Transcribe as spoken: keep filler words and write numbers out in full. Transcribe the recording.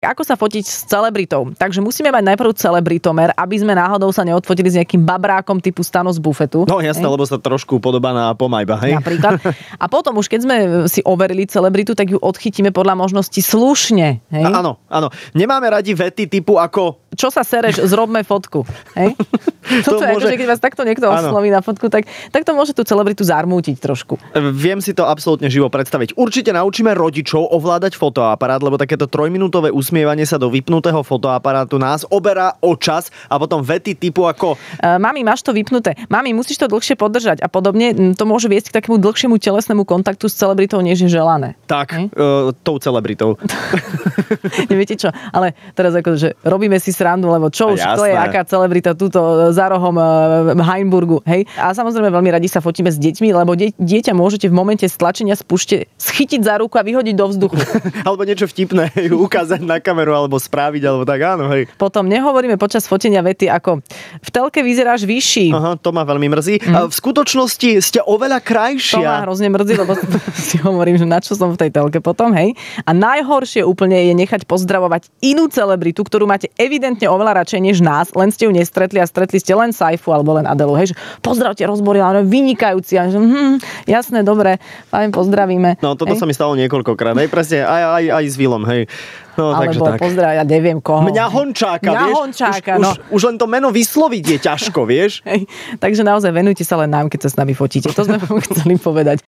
Ako sa fotiť s celebritou? Takže musíme mať najprv celebritomer, aby sme náhodou sa neodfotili s nejakým babrákom typu Stano z bufetu. No jasné, lebo sa trošku podobá na Pomajba, hej? Napríklad. A potom už keď sme si overili celebritu, tak ju odchytíme podľa možnosti slušne. Hej? A, áno, áno. Nemáme radi vety typu ako... Čo sa sereš, zrobme fotku. Hej? Toto je môže... akože, keď vás takto niekto osloví na fotku, tak, tak to môže tú celebritu zarmútiť trošku. Viem si to absolútne živo predstaviť. Určite naučíme rodičov ovládať fotoaparát, lebo takéto trojminútové usmievanie sa do vypnutého fotoaparátu nás oberá o čas a potom vety typu ako... Uh, mami, máš to vypnuté. Mami, musíš to dlhšie podržať a podobne. To môže viesť k takému dlhšiemu telesnému kontaktu s celebritou, než je želané. Tak, uh, tou celebritou. Neviete čo? Ale teraz akože robíme si srandu, lebo čo už Jasné. To je, aká celebrita túto za rohom v Heimburgu, hej? A samozrejme veľmi radi sa fotíme s deťmi, lebo die, dieťa môžete v momente stlačenia spúšte schytiť za ruku a vyhodiť do vzduchu. Alebo niečo vtipné ukázať na kameru alebo správiť, alebo tak, áno, hej. Potom nehovoríme počas fotenia vety ako v telke vyzeráš vyšší. Aha, to ma veľmi mrzí. Mm. A v skutočnosti ste oveľa krajšia. To ma hrozne mrzí, lebo si hovorím, že na čo som v tej telke potom, hej. A najhoršie úplne je nechať pozdravovať inú celebritu, ktorú máte evidentne oveľa radšej než nás, len ste ju nestretli a stretli ste len Saifu alebo len Adelu, hej, že pozdravte, rozborila, vynikajúci, a že hm, jasné, dobre, fajn, pozdravíme. No, toto hej. sa mi stalo niekoľkokrát, hej, presne, aj, aj, aj s Vilom, hej. No, alebo tak. pozdrav, ja neviem koho. Mňa Hončáka, Mňa vieš? Hončáka, už, no. už, už len to meno vysloviť je ťažko, vieš? Hej, takže naozaj venujte sa len nám, keď sa s nami fotíte. To sme vám chceli povedať.